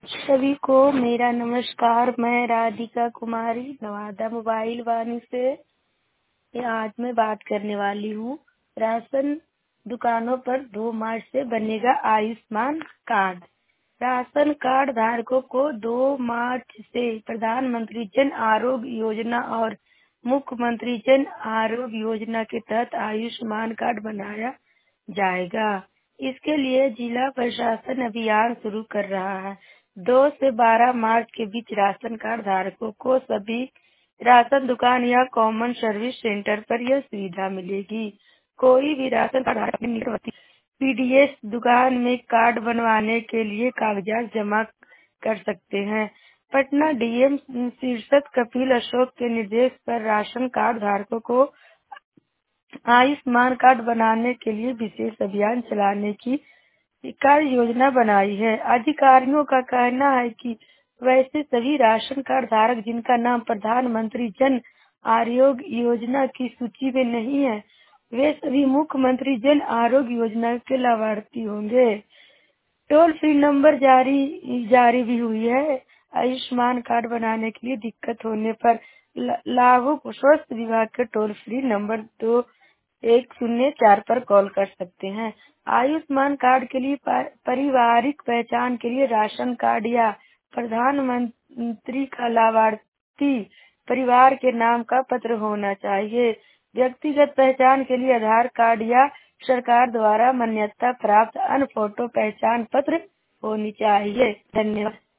सभी को मेरा नमस्कार। मैं राधिका कुमारी नवादा मोबाइल वाणी से आज मैं बात करने वाली हूँ। राशन दुकानों पर 2 मार्च से बनेगा आयुष्मान कार्ड। राशन कार्ड धारकों को 2 मार्च से प्रधानमंत्री जन आरोग्य योजना और मुख्यमंत्री जन आरोग्य योजना के तहत आयुष्मान कार्ड बनाया जाएगा। इसके लिए जिला प्रशासन अभियान शुरू कर रहा है। 2 से 12 मार्च के बीच राशन कार्ड धारकों को सभी राशन दुकान या कॉमन सर्विस सेंटर पर यह सुविधा मिलेगी। कोई भी राशन कार्ड धारक अपने निकटवर्ती पीडीएस दुकान में कार्ड बनवाने के लिए कागजात जमा कर सकते हैं। पटना डीएम शीर्षत कपिल अशोक के निर्देश पर राशन कार्ड धारकों को आयुष्मान कार्ड बनाने के लिए विशेष अभियान चलाने की कार्य योजना बनाई है। अधिकारियों का कहना है कि वैसे सभी राशन कार्ड धारक जिनका नाम प्रधानमंत्री जन आरोग्य योजना की सूची में नहीं है, वे सभी मुख्यमंत्री जन आरोग्य योजना के लाभार्थी होंगे। टोल फ्री नंबर जारी भी हुई है। आयुष्मान कार्ड बनाने के लिए दिक्कत होने पर लाभुक स्वास्थ्य विभाग के टोल फ्री नंबर 2104 पर कॉल कर सकते हैं। आयुष्मान कार्ड के लिए पारिवारिक पहचान के लिए राशन कार्ड या प्रधानमंत्री का लाभार्थी परिवार के नाम का पत्र होना चाहिए। व्यक्तिगत पहचान के लिए आधार कार्ड या सरकार द्वारा मान्यता प्राप्त अन्य फोटो पहचान पत्र होनी चाहिए। धन्यवाद।